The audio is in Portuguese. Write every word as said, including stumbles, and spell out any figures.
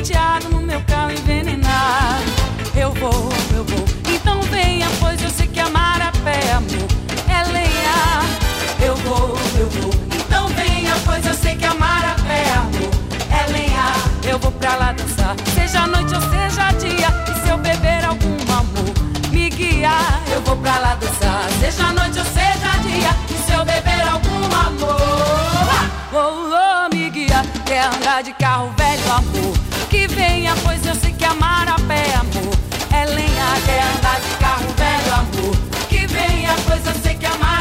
penteado no meu carro envenenado. Eu vou, eu vou, então venha, pois eu sei que amar a pé, amor, é lenha. Eu vou, eu vou, então venha, pois eu sei que amar a pé, amor, é lenha. Eu vou pra lá dançar, seja noite ou seja dia, e se eu beber algum amor me guiar. Eu vou pra lá dançar, seja noite ou seja dia, e se eu beber algum amor, oh, oh, me guia. Quer andar de carro velho, amor, que venha, pois eu sei que amar a pé, amor, é lenha. Quer andar de carro velho, amor, que venha, pois eu sei que amar